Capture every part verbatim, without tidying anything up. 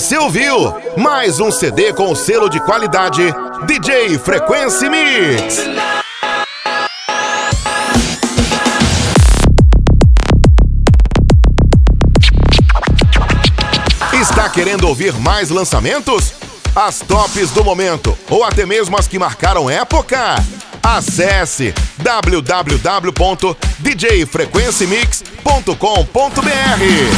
Você ouviu mais um C D com o selo de qualidade D J Frequency Mix. Está querendo ouvir mais lançamentos? As tops do momento ou até mesmo as que marcaram época? Acesse w w w ponto d j frequency mix ponto com ponto b r.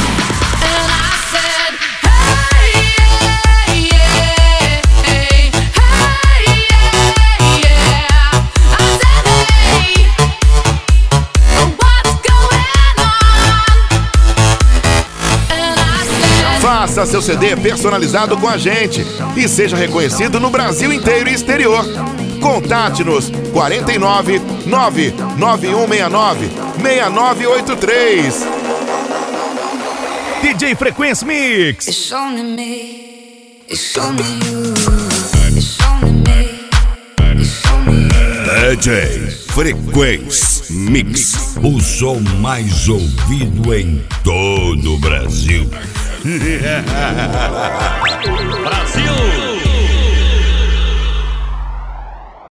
Faça seu C D personalizado com a gente e seja reconhecido no Brasil inteiro e exterior. Contate-nos quarenta e nove, nove nove um seis nove, seis nove oito três. D J Frequency Mix. It's only me, it's only you, it's only me, it's only you. D J Frequency Mix, o som mais ouvido em todo o Brasil. Brasil!